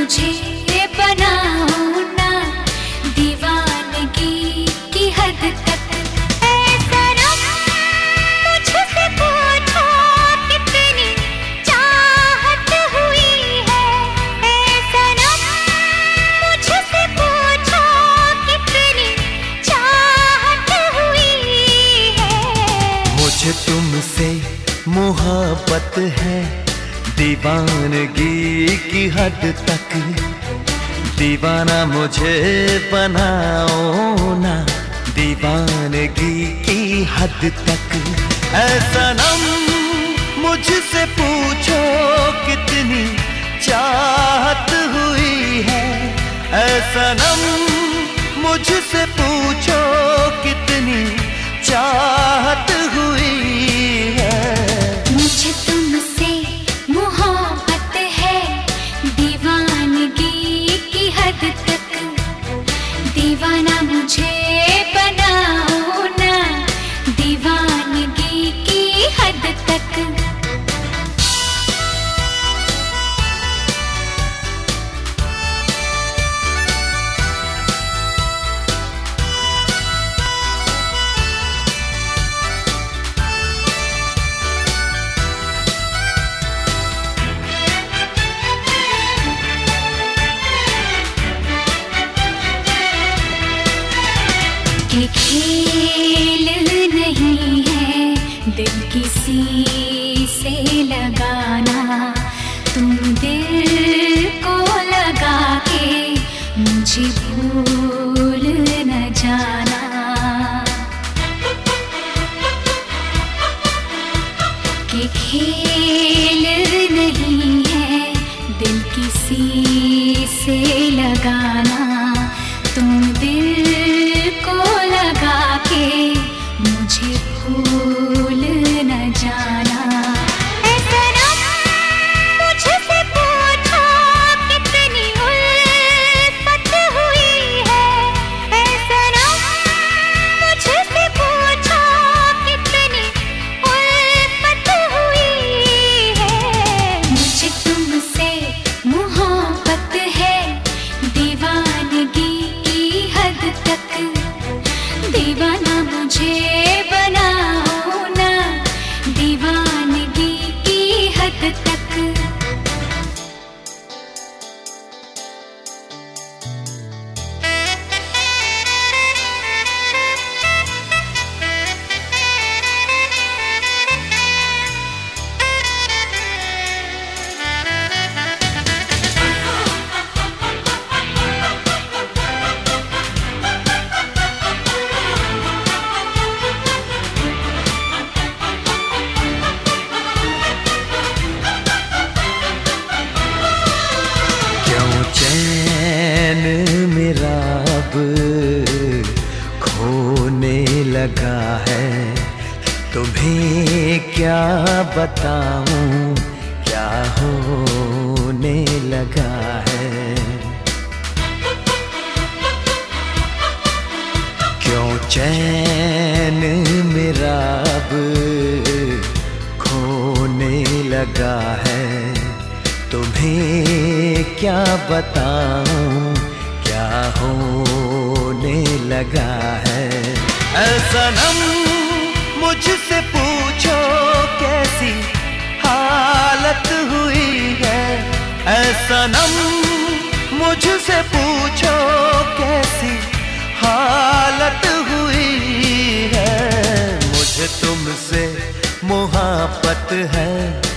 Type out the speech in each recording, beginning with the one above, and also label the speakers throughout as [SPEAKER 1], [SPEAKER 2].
[SPEAKER 1] मुझे बनाओ ना, दीवानगी की हद तक। ऐ सनम मुझसे पूछो कितनी चाहत हुई है। ऐ सनम मुझसे पूछो कितनी चाहत हुई है।
[SPEAKER 2] मुझे तुमसे मोहब्बत है, दीवानगी की हद तक। दीवाना मुझे बनाओ ना, दीवानगी की हद तक। ऐ सनम मुझसे पूछो कितनी चाहत हुई है। ऐ सनम मुझसे पूछो कितनी चाहत हुई है।
[SPEAKER 1] मुझे तुमसे मोहब्बत है, दीवानगी की हद तक। दीवाना मुझे बनाओ ना, दीवानगी की हद तक। ये खेल नहीं है दिल किसी से लगाना, तुम दिल को लगा के मुझे भूल न जाना। ये खेल नहीं है दिल किसी से लगाना, तुम दिल को लगा के मुझे भूल न जाना। ऐ सनम मुझसे पूछो कितनी उल्फत हुई है। ऐ सनम मुझसे पूछो कितनी उल्फत हुई है। मुझे तुमसे मोहब्बत है, दीवानगी की हद तक। दीवाना मुझे बनाओ ना, दीवानगी की हद तक।
[SPEAKER 2] चैन मेरा अब खोने लगा है, तुम्हें क्या बताऊं क्या होने लगा है। क्यों चैन मेरा अब खोने लगा है, तुम्हें क्या बताऊं क्या होने लगा है। ऐ सनम मुझसे पूछो कैसी हालत हुई है। ऐ सनम मुझसे पूछो कैसी हालत हुई है। मुझे तुमसे मोहब्बत है,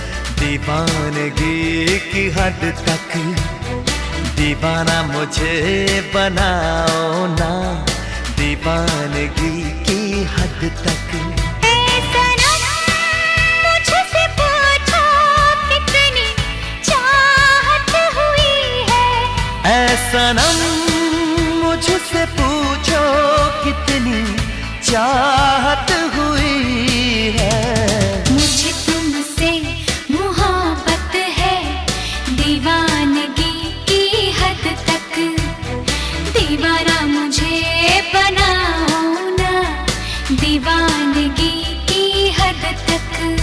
[SPEAKER 2] दीवानगी की हद तक। दीवाना मुझे बनाओ ना, दीवानगी की हद तक।
[SPEAKER 1] ऐ सनम मुझसे पूछो कितनी चाहत हुई है।
[SPEAKER 2] ऐ सनम मुझसे पूछो कितनी चाहत हुई है।
[SPEAKER 1] मुझे तुमसे मोहब्बत है, दीवानगी की हद तक। दीवाना मुझे बनाओ ना, दीवानगी की हद तक।